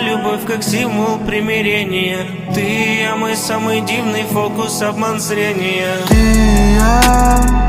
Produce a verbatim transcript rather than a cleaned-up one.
любовь как символ примирения. Ты и я, мой самый дивный фокус, обман зрения. Ты и я